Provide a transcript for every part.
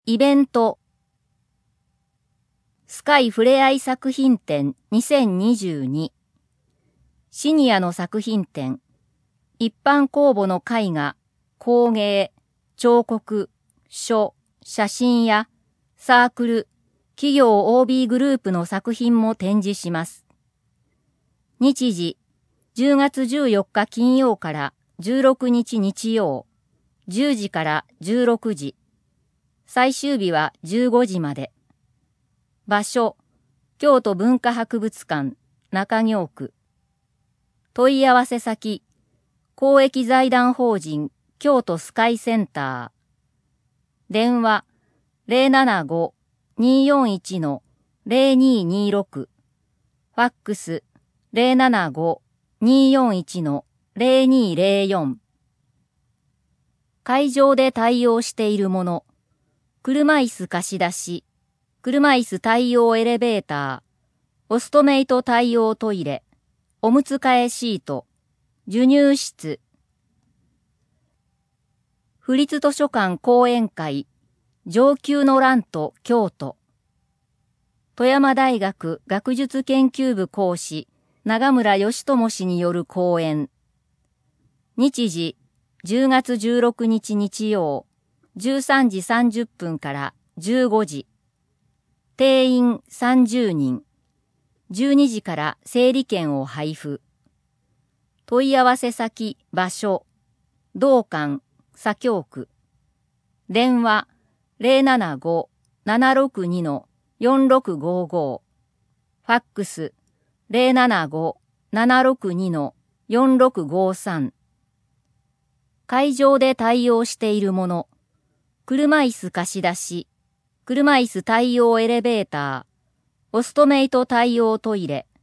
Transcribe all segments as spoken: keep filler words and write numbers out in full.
イベントスカイふれあい作品展にせんにじゅうにシニアの作品展一般公募の絵画、工芸、彫刻、書、写真やサークル、企業 オービー グループの作品も展示します。日時じゅうがつじゅうよっか金曜からじゅうろくにち日曜じゅうじからじゅうろくじ最終日はじゅうごじまで。場所、京都文化博物館、中京区。問い合わせ先、公益財団法人京都スカイセンター。電話、ゼロななご にーよんいち ゼロにーにーろく。ファックス、ゼロななご にーよんいち ゼロにーゼロよん。会場で対応しているもの。車椅子貸し出し、車椅子対応エレベーター、オストメイト対応トイレ、おむつ替えシート、授乳室、府立図書館講演会、上級の欄と京都、富山大学学術研究部講師、長村義智氏による講演、日時、じゅうがつじゅうろくにち日曜、じゅうさんじさんじゅっぷんからじゅうごじ。定員さんじゅうにん。じゅうにじから整理券を配布。問い合わせ先、場所、同館、左京区。電話ゼロななご ななろくに よんろくごご。ファックスゼロななご ななろくに よんろくごさん。会場で対応しているもの。車椅子貸し出し、車椅子対応エレベーター、オストメイト対応トイレ。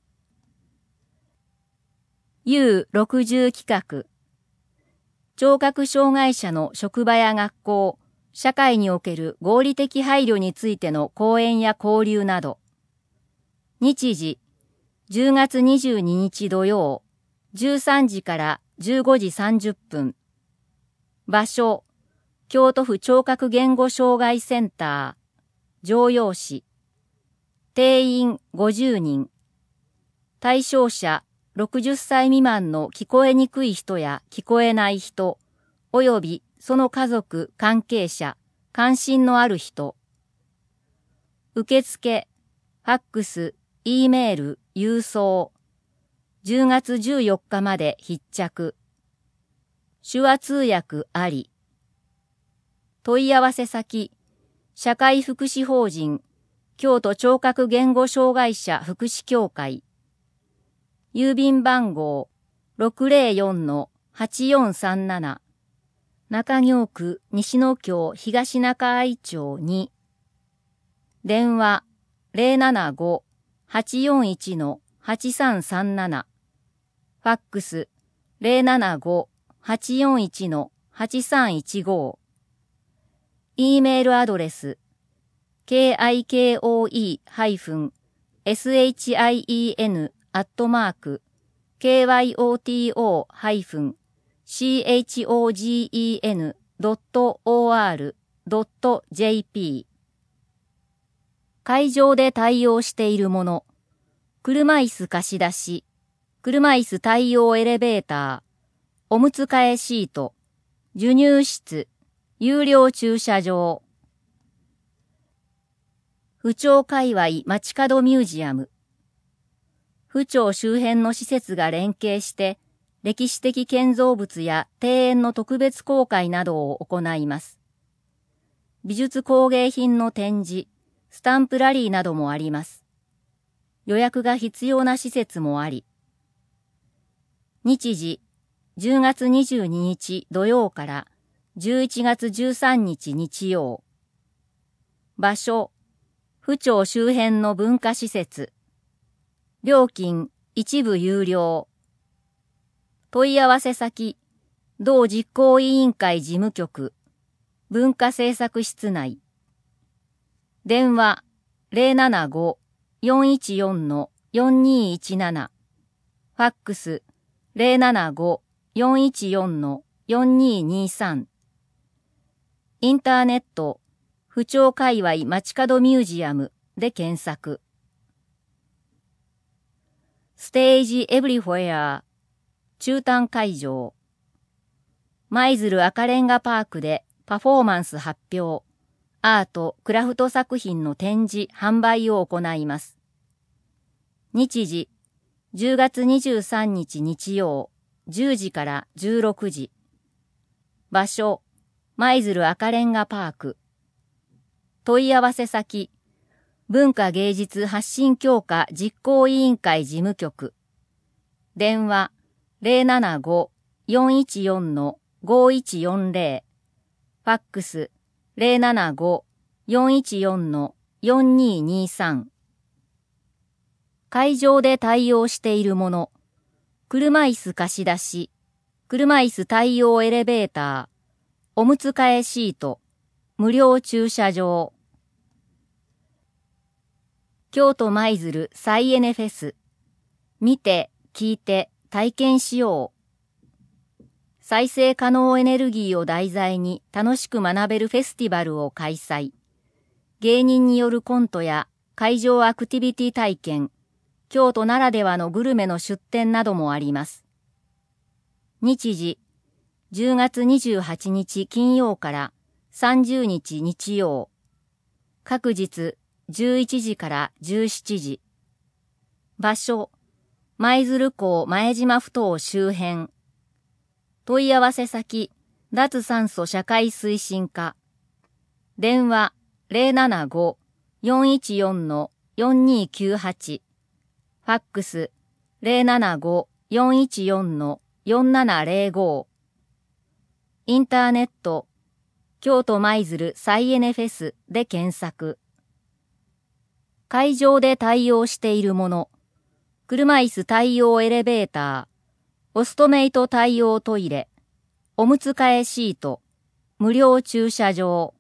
ユーろくじゅう 企画。聴覚障害者の職場や学校、社会における合理的配慮についての講演や交流など。日時、じゅうがつにじゅうににち土曜、じゅうさんじからじゅうごじさんじゅっぷん。場所、京都府聴覚言語障害センター、城陽市。定員ごじゅうにん。対象者ろくじゅっさい未満の聞こえにくい人や聞こえない人、およびその家族、関係者、関心のある人。受付、ファックス、Eメール、郵送。じゅうがつじゅうよっかまで必着。手話通訳あり。問い合わせ先、社会福祉法人、京都聴覚言語障害者福祉協会。郵便番号 ろくぜろよん はちよんさんなな。中京区西野京東中愛町に。電話ゼロななご はちよんいち はちさんさんなな。ファックスゼロななご はちよんいち はちさんいちご。E メールアドレス キコエスエイチアイイーエヌ アットマーク ケーワイオーティーオー シーエイチオージーイーエヌ ドット オーアール ドット ジェーピー。会場で対応しているもの。車椅子貸し出し、車椅子対応エレベーター、おむつ替えシート、授乳室、有料駐車場。府庁界隈街角ミュージアム。府庁周辺の施設が連携して、歴史的建造物や庭園の特別公開などを行います。美術工芸品の展示、スタンプラリーなどもあります。予約が必要な施設もあり。日時、じゅうがつにじゅうににち土曜からじゅういちがつじゅうさんにち日曜。場所、府庁周辺の文化施設。料金、一部有料。問い合わせ先、同実行委員会事務局、文化政策室内。電話、ゼロななご よんいちよん よんにーいちなな。ファックス、ゼロななご よんいちよん よんにーにーさん。インターネット、府府庁界隈街角ミュージアムで検索。ステージエブリフォア中短会場。舞鶴赤レンガパークでパフォーマンス発表、アート・クラフト作品の展示・販売を行います。日時、じゅうがつにじゅうさんにち日曜、じゅうじからじゅうろくじ。場所、舞鶴赤レンガパーク。問い合わせ先、文化芸術発信強化実行委員会事務局。電話、ゼロななご よんいちよん ごいちよんゼロ。ファックス、ゼロななご よんいちよん よんににさん。会場で対応しているもの、車椅子貸し出し、車椅子対応エレベーター、おむつ替えシート、無料駐車場。京都舞鶴再エネフェス、見て、聞いて、体験しよう。再生可能エネルギーを題材に楽しく学べるフェスティバルを開催。芸人によるコントや会場アクティビティ体験、京都ならではのグルメの出店などもあります。日時、じゅうがつにじゅうはちにち金曜からさんじゅうにち日曜。各日じゅういちじからじゅうしちじ。場所、舞鶴港前島埠頭周辺。問い合わせ先、脱炭素社会推進課。電話、ゼロななご よんいちよん よんにきゅうはち。ファックス、ゼロななご よんいちよん よんななゼロご。インターネット、京都舞鶴再エネフェスで検索。会場で対応しているもの、車椅子対応エレベーター、オストメイト対応トイレ、おむつ替えシート、無料駐車場。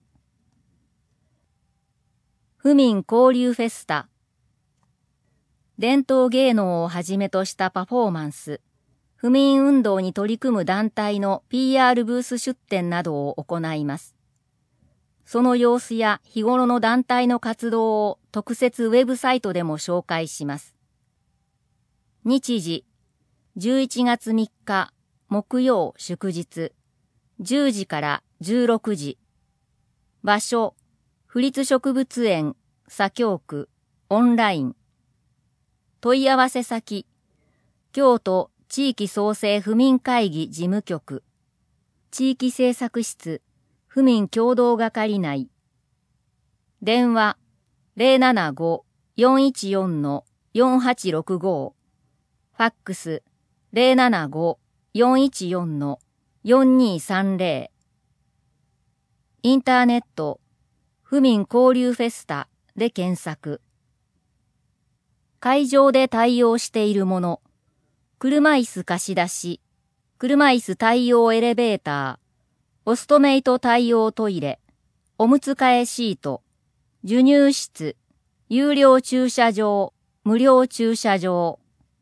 府民交流フェスタ。伝統芸能をはじめとしたパフォーマンス、府民運動に取り組む団体の ピーアール ブース出展などを行います。その様子や日頃の団体の活動を特設ウェブサイトでも紹介します。日時、じゅういちがつみっか木曜祝日、じゅうじからじゅうろくじ。場所、府立植物園左京区オンライン。問い合わせ先、京都地域創生府民会議事務局、地域政策室府民共同係内。電話、ゼロななご よんいちよん よんはちろくご。ファックス、ゼロななご よんいちよん よんにさんゼロ。インターネット、府民交流フェスタで検索。会場で対応しているもの、車椅子貸し出し、車椅子対応エレベーター、オストメイト対応トイレ、おむつ替えシート、授乳室、有料駐車場、無料駐車場。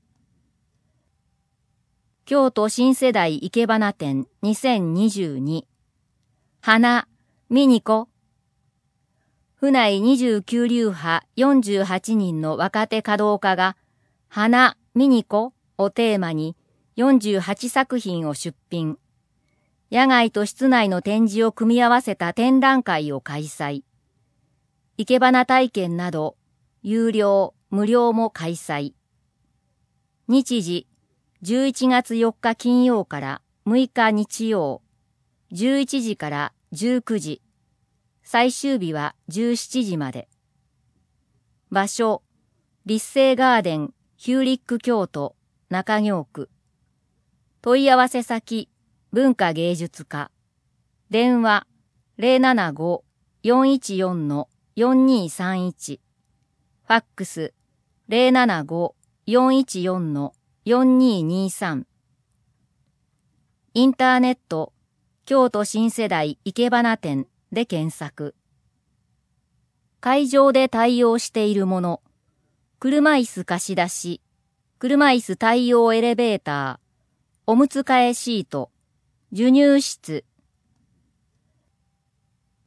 京都新世代いけばな展にせんにじゅうに。花、見にこ。府内にじゅうきゅうりゅうはよんじゅうはちにんの若手華道家が、花、見にこをテーマによんじゅうはちさく品を出品。野外と室内の展示を組み合わせた展覧会を開催。いけばな体験など、有料、無料も開催。日時、じゅういちがつよっか金曜からむいか日曜、じゅういちじからじゅうくじ。最終日はじゅうしちじまで。場所、立成ガーデン、ヒューリック京都、中京区。問い合わせ先、文化芸術課。電話、ゼロななご よんいちよん よんにさんいち。ファックス、ゼロななご よんいちよん よんににさん。インターネット、京都新世代いけばな展で検索。会場で対応しているもの、車椅子貸し出し、車椅子対応エレベーター、おむつ替えシート、授乳室。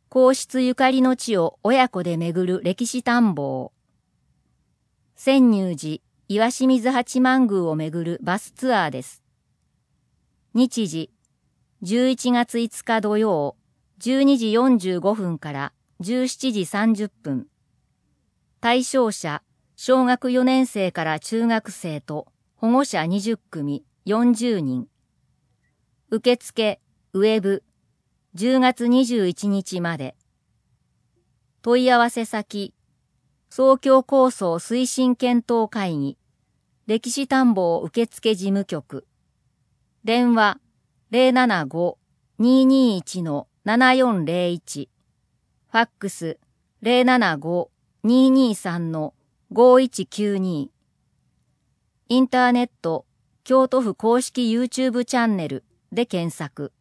皇室ゆかりの地を親子で巡る歴史探訪。泉入寺、石清水八幡宮を巡るバスツアーです。日時、じゅういちがついつか土曜、じゅうにじよんじゅうごふんからじゅうしちじさんじゅっぷん。対象者、小学よねん生から中学生と保護者にじゅっくみ、よんじゅうにん。受付、ウェブ、じゅうがつにじゅういちにちまで。問い合わせ先、東京構想推進検討会議、歴史探訪受付事務局。電話、ゼロななご にーにーいち のななよんゼロいち。ファックス、ゼロななご にーにーさん のごいちきゅうに。インターネット、京都府公式 YouTube チャンネルで検索。